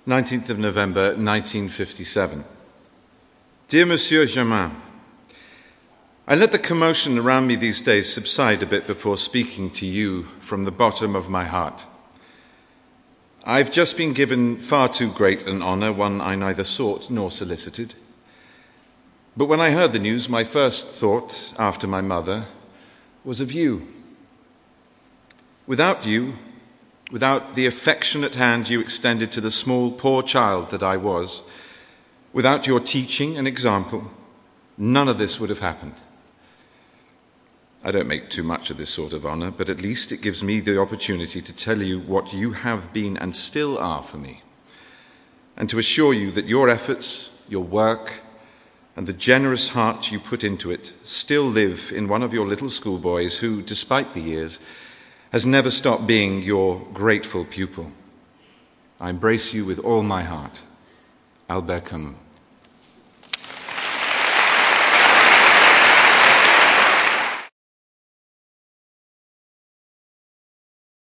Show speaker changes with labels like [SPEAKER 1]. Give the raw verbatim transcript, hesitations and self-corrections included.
[SPEAKER 1] nineteenth of November, nineteen fifty-seven. Dear Monsieur Germain, I let the commotion around me these days subside a bit before speaking to you from the bottom of my heart. I've just been given far too great an honour, one I neither sought nor solicited. But when I heard the news, my first thought, after my mother, was of you. Without you, without the affectionate hand you extended to the small, poor child that I was, without your teaching and example, none of this would have happened. I don't make too much of this sort of honour, but at least it gives me the opportunity to tell you what you have been and still are for me, and to assure you that your efforts, your work, and the generous heart you put into it still live in one of your little schoolboys who, despite the years, has never stopped being your grateful pupil. I embrace you with all my heart. Albert Camus.